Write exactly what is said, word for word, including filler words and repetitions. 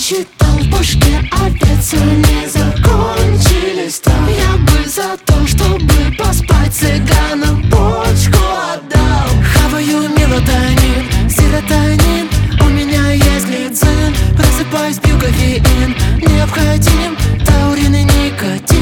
считал в башке, опять все не закончились там. Я бы за то, чтобы поспать, цыганам почку отдал. Хаваю мелатонин, серотонин, у меня есть глицин. Просыпаюсь, пью кофеин, необходим таурин и никотин.